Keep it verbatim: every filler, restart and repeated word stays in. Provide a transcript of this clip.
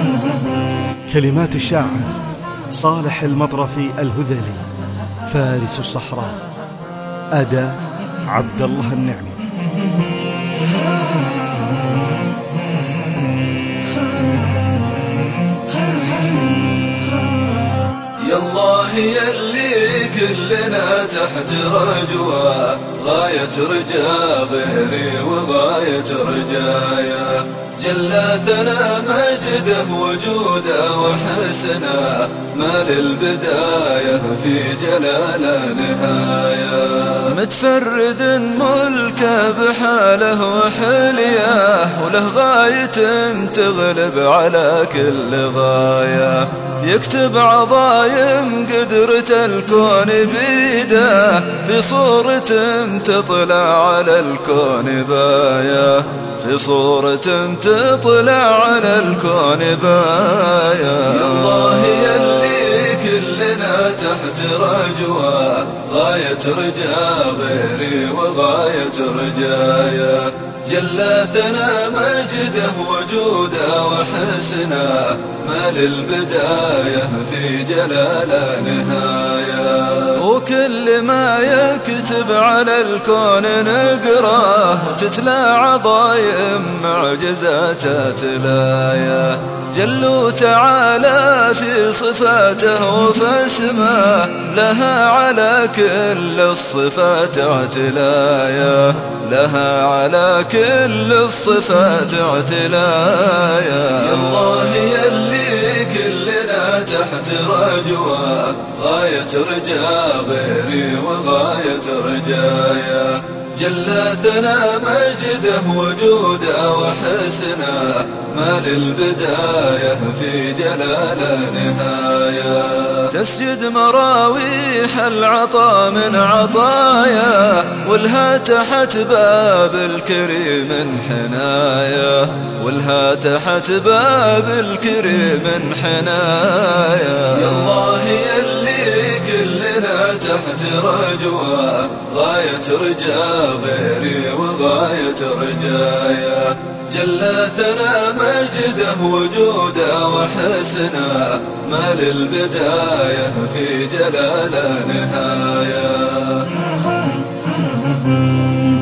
كلمات الشاعر صالح المطرفي الهذلي، فارس الصحراء. أداء عبد الله النعمي. يالله يلي كلنا تحت رجوة، غاية رجا غيري وغاية رجايا، جلاتنا مجده وجوده وحسنه، ما للبداية في جلال نهاية، متفرد ملكه بحاله وحليه، وله غاية تغلب على كل غاية، يكتب عظايم قدرة الكون بيده، في صورة تطلع على الكون باية، في صورة تطلع على الكون باية. يالله يلي كلنا تحت رجوة، غاية رجا غيري وغاية رجايا، جلاتنا مجده وجوده وحسنه، ما للبداية في جلال نهاية، وكل ما يكتب على الكون نقراه، وتتلى عظايم معجزاته تلايا، جل تعالى في صفاته وفاسمه، لها على كل الصفات اعتلايا، لها على كل الصفات اعتلايا. يالله يلي كلنا تحت رجوة، غاية رجا غيري وغاية رجايا، جلاتنا مجده وجوده وحسنه، ما للبداية في جلال نهاية، تسجد مراويح العطا من عطايا، ولها تحت باب الكريم حنايا، ولها تحت باب الكريم حنايا. يالله يلي كلنا تحت رجوة، غاية رجا غيري وغاية رجايا، جلاتنا مجده وجوده وحسنه، ما للبداية في جلال نهاية.